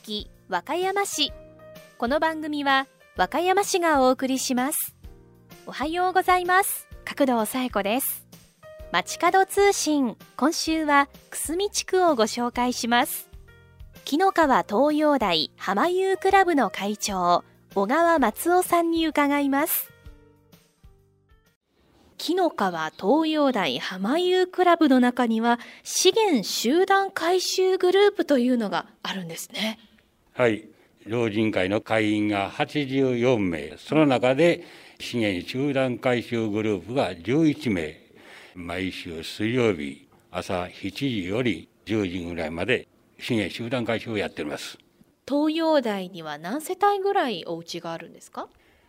気和歌山市。この番組は和歌山市がお送りします。おはようございます。角堂紗恵子です。街角通信、今週は久住地区をご紹介します。紀の川東洋大浜遊クラブの会長、小川松夫さんに伺います。紀の川東洋大浜遊クラブの中には資源集団回収グループというのがあるんですね。 はい、老人会の会員が84名、その中で資源集団回収グループが11名、毎週水曜日朝7時より10時ぐらいまで資源集団回収をやっております。 東洋大には何世帯ぐらいお家があるんですか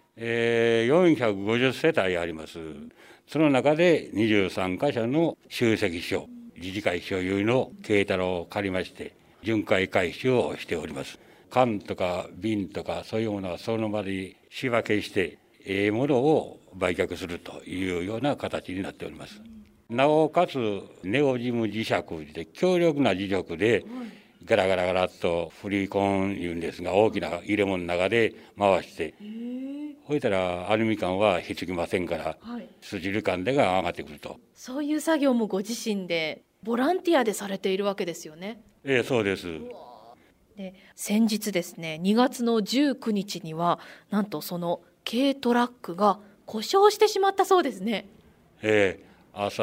？450世帯あります。その中で23カ所の集積所、自治会所有の軽太郎を借りまして巡回回収をしております。缶とか瓶とかそういうものはその場で仕分けしてものを売却するというような形になっております。なおかつネオジム磁石で強力な磁石でガラガラガラっとフリーコンいうんですが、大きな入れ物の中で回してほいたらアルミ缶はひっつきませんから、スチール缶でが上がってくると。 そういう作業もご自身でボランティアでされているわけですよね。 そうです。 で、先日ですね、2月の19日にはなんとその軽トラックが故障してしまったそうですね。 朝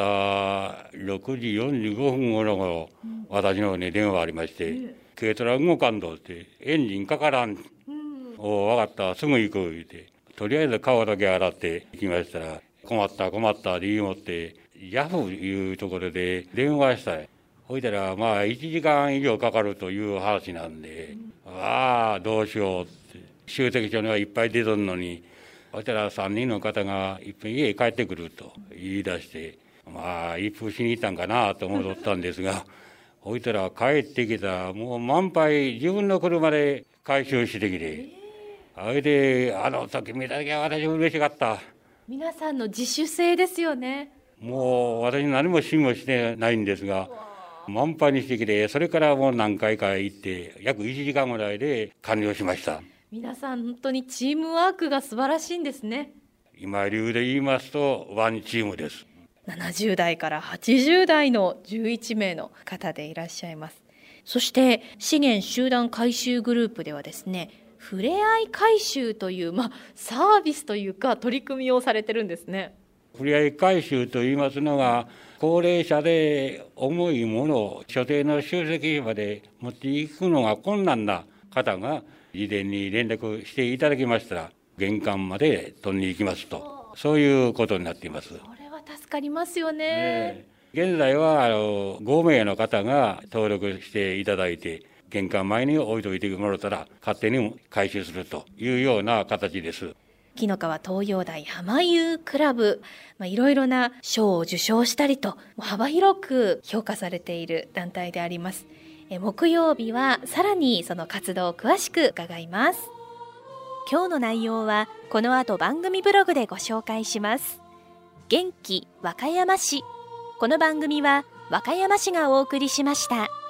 6時45分頃、私の方に電話ありまして、軽トラ動かんとってエンジンかからん、分かったすぐ行く言うて、とりあえず顔だけ洗って行きましたら、困ったって言いもってヤフーいうところで電話したい。ほいたら1時間以上かかるという話なんで、どうしようって、集積所にはいっぱい出とんのに、ほいたら3人の方がいっぺん家へ帰ってくると言い出して、一風しに行ったんかなと思ったんですがほいたら帰ってきたもう満杯自分の車で回収してきて、あれであの時見た時は私も嬉しかった。 皆さんの自主性ですよね。 もう私何もしもしてないんですが、満杯にしてきて、それからもう何回か行って約1時間ぐらいで完了しました。 皆さん本当にチームワークが素晴らしいんですね。 今流で言いますとワンチームです。 70代から80代の11名の方でいらっしゃいます。そして資源集団回収グループではですね、ふれあい回収という、サービスというか取り組みをされてるんですね。 ふれあい回収といいますのが、高齢者で重いものを所定の集積所まで持っていくのが困難な方が事前に連絡していただきましたら、玄関まで取りに行きますと、そういうことになっています。 これは助かりますよね。 現在は5名の方が登録していただいて、玄関前に置いといてもらったら勝手に回収するというような形です。 紀の川東洋大浜遊クラブ、いろいろな賞を受賞したりと幅広く評価されている団体であります。木曜日はさらにその活動を詳しく伺います。今日の内容はこの後番組ブログでご紹介します。元気和歌山市。この番組は和歌山市がお送りしました。